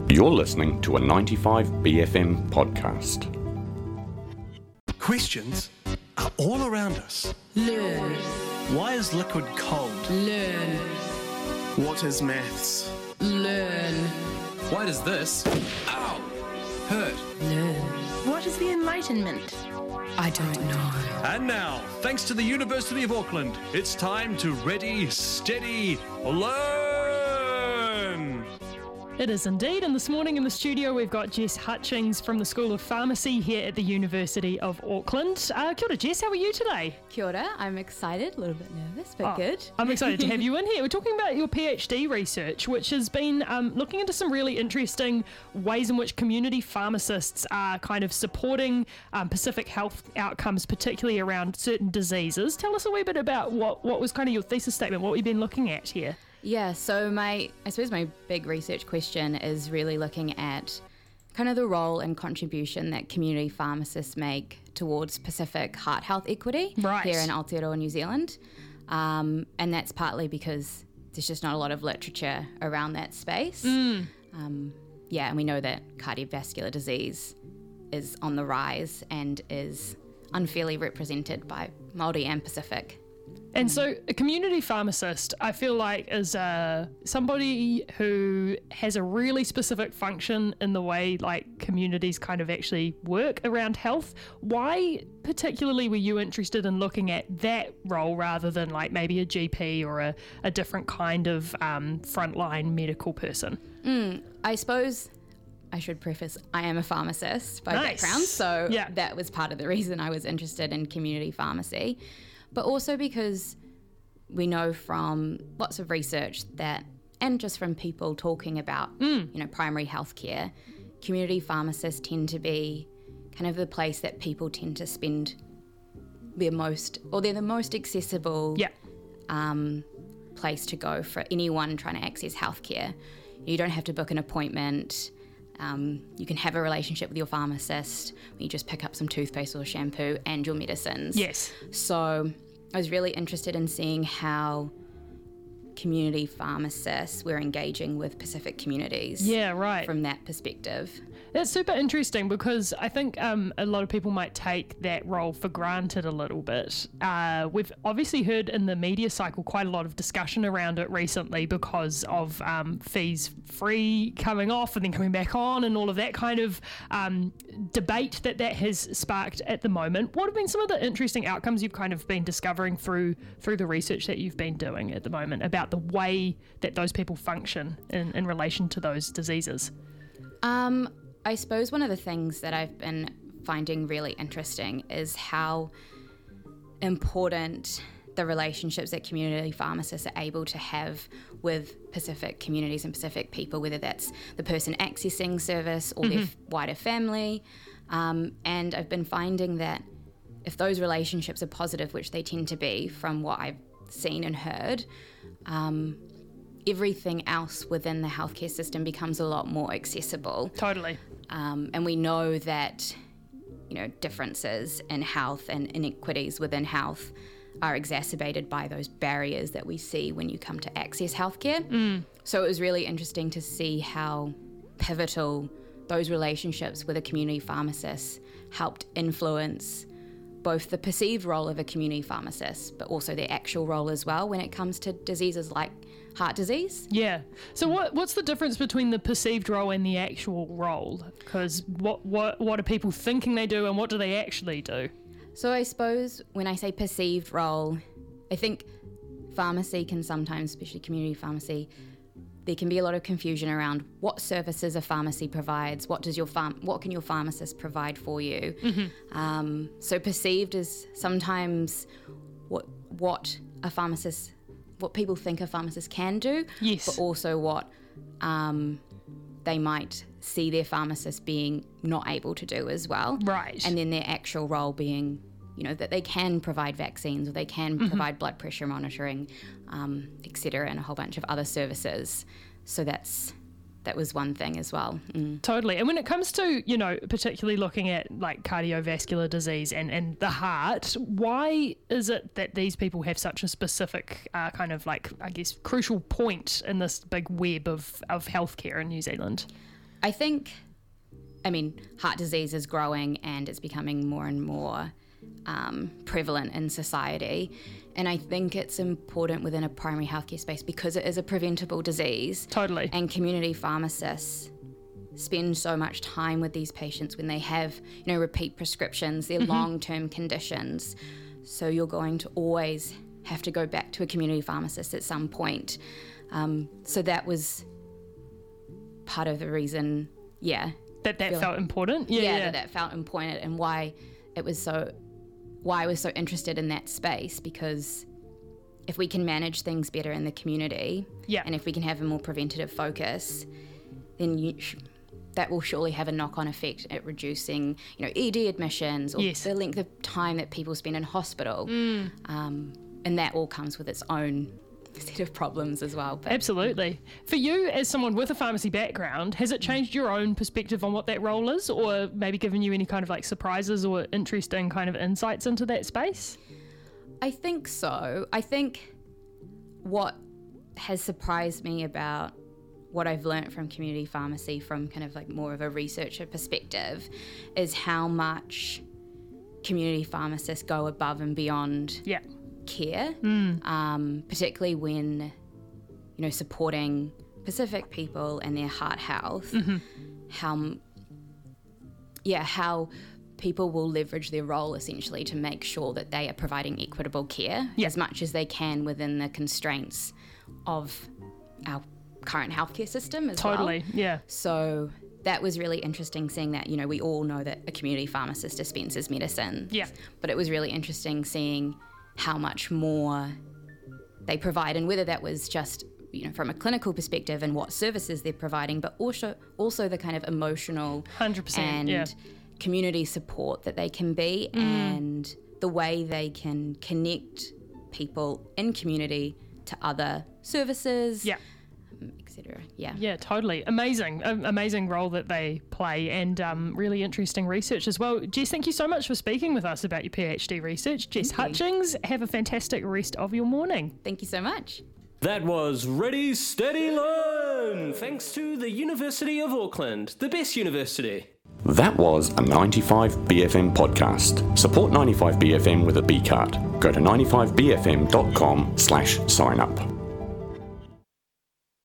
You're listening to a 95BFM podcast. Questions are all around us. Learn. Why is liquid cold? Learn. What is maths? Learn. Why does this, ow, hurt? Learn. What is the Enlightenment? I don't know. And now, thanks to the University of Auckland, it's time to ready, steady, learn! It is indeed, and this morning in the studio we've got Jess Hutchings from the School of Pharmacy here at the University of Auckland. Kia ora, Jess, how are you today? Kia ora, I'm excited, a little bit nervous, but good. I'm excited to have you in here. We're talking about your PhD research, which has been looking into some really interesting ways in which community pharmacists are kind of supporting Pacific health outcomes, particularly around certain diseases. Tell us a wee bit about what was kind of your thesis statement, what we've been looking at here. Yeah, so I suppose my big research question is really looking at kind of the role and contribution that community pharmacists make towards Pacific heart health equity here in Aotearoa, New Zealand. And that's partly because there's just not a lot of literature around that space. And we know that cardiovascular disease is on the rise and is unfairly represented by Māori and Pacific. And so a community pharmacist, I feel like, is somebody who has a really specific function in the way like communities kind of actually work around health. Why particularly were you interested in looking at that role rather than like maybe a GP or a different kind of frontline medical person? I suppose I should preface, I am a pharmacist by background, so that was part of the reason I was interested in community pharmacy. But also because we know from lots of research that, and just from people talking about, primary healthcare, community pharmacists tend to be kind of the place that people tend to spend they're the most accessible place to go for anyone trying to access healthcare. You don't have to book an appointment. You can have a relationship with your pharmacist. You just pick up some toothpaste or shampoo and your medicines. Yes. So I was really interested in seeing how community pharmacists were engaging with Pacific communities. Yeah, right. From that perspective. That's super interesting because I think a lot of people might take that role for granted a little bit. We've obviously heard in the media cycle quite a lot of discussion around it recently because of fees free coming off and then coming back on and all of that kind of debate that has sparked at the moment. What have been some of the interesting outcomes you've kind of been discovering through the research that you've been doing at the moment about the way that those people function in relation to those diseases? I suppose one of the things that I've been finding really interesting is how important the relationships that community pharmacists are able to have with Pacific communities and Pacific people, whether that's the person accessing service or their wider family. And I've been finding that if those relationships are positive, which they tend to be from what I've seen and heard, everything else within the healthcare system becomes a lot more accessible. Totally. And we know that, differences in health and inequities within health are exacerbated by those barriers that we see when you come to access healthcare. So it was really interesting to see how pivotal those relationships with a community pharmacist helped influence both the perceived role of a community pharmacist, but also their actual role as well when it comes to diseases like heart disease. Yeah. So what's the difference between the perceived role and the actual role? Because what are people thinking they do and what do they actually do? So I suppose when I say perceived role, I think pharmacy can sometimes, especially community pharmacy, there can be a lot of confusion around what services a pharmacy provides, what can your pharmacist provide for you. So perceived is sometimes what people think a pharmacist can do, but also what they might see their pharmacist being not able to do as well. Right. And then their actual role being, that they can provide vaccines or they can provide blood pressure monitoring, et cetera, and a whole bunch of other services. So that was one thing as well. Totally. And when it comes to, particularly looking at like cardiovascular disease and the heart, why is it that these people have such a specific kind of like, I guess, crucial point in this big web of healthcare in New Zealand? I think, heart disease is growing and it's becoming more and more prevalent in society. And I think it's important within a primary healthcare space because it is a preventable disease. Totally. And community pharmacists spend so much time with these patients when they have, repeat prescriptions, their long-term conditions. So you're going to always have to go back to a community pharmacist at some point. So that was part of the reason, That felt important? That felt important, and why I was so interested in that space, because if we can manage things better in the community, and if we can have a more preventative focus, then that will surely have a knock-on effect at reducing, ED admissions or the length of time that people spend in hospital. And that all comes with its own set of problems as well. But, absolutely. For you, as someone with a pharmacy background, has it changed your own perspective on what that role is, or maybe given you any kind of surprises or interesting kind of insights into that space? I think so. I think what has surprised me about what I've learnt from community pharmacy from kind of more of a researcher perspective is how much community pharmacists go above and beyond care, particularly when, supporting Pacific people and their heart health, how people will leverage their role essentially to make sure that they are providing equitable care as much as they can within the constraints of our current healthcare system as well. Totally, yeah. So that was really interesting seeing that, we all know that a community pharmacist dispenses medicine. Yeah. But it was really interesting seeing how much more they provide, and whether that was just, from a clinical perspective and what services they're providing, but also the kind of emotional 100%, and community support that they can be, and the way they can connect people in community to other services. Etc. Yeah, totally. Amazing role that they play, and really interesting research as well. Jess, thank you so much for speaking with us about your PhD research. Jess Hutchings, have a fantastic rest of your morning. Thank you so much. That was Ready, Steady, Learn! Thanks to the University of Auckland, the best university. That was a 95BFM podcast. Support 95BFM with a B card. Go to 95bfm.com/sign up.